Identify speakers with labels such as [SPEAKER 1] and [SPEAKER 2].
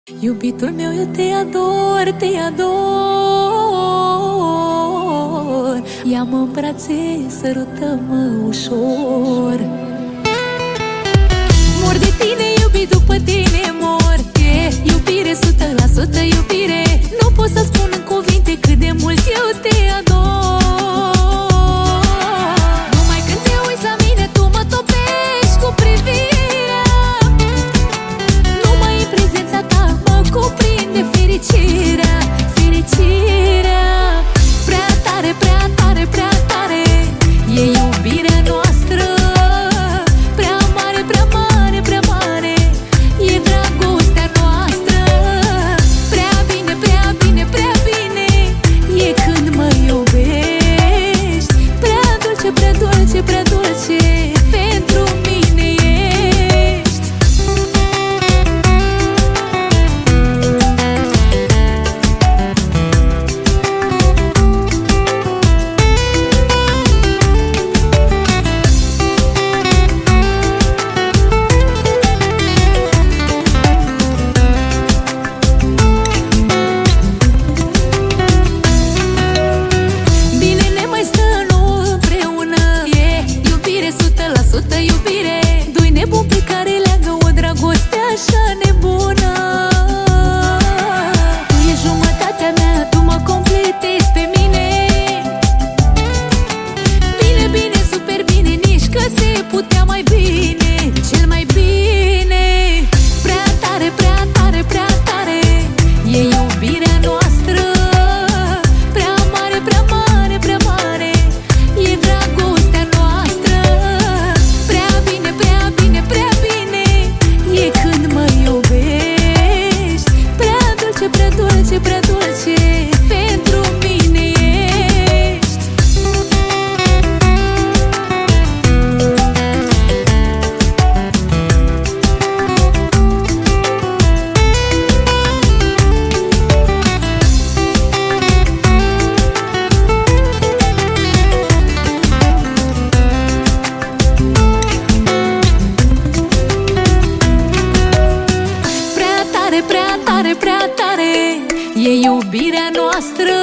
[SPEAKER 1] Iubitul meu, eu te ador, te ador. Ia-mă în brațe, sărută-mă ușor. Mor de tine, iubit, după tine mor. E iubire, 100% iubire. Nu pot să spun în cuvinte cât de mult eu te ador. Numai când te uiți la mine, tu mă topești cu privirea. Numai în prezența ta mă cuprinde fericirea, fericirea. Prea tare, prea tare, prea tare e iubirea noastră. Prea mare, prea mare, prea mare e dragostea noastră. Prea bine, prea bine, prea bine e când mă iubești. Prea dulce, prea dulce, prea dulce pentru mine ești. Bine ne mai stă împreună. E iubire, 100% iubire. Doi nebuni pe care leagă o dragoste așa nebună. Tu ești jumătatea mea, tu mă completezi pe mine. Bine, bine, super bine, nici că se putea mai bine, cel mai bine. Prea tare, prea tare, prea tare e iubirea noastră. Prea mare, prea mare, prea mare e dragostea noastră. Prea bine, prea bine, prea bine e când mă iubești. Prea dulce, prea dulce, prea dulce pentru mine ești. Prea tare, prea tare, prea tare e iubirea noastră.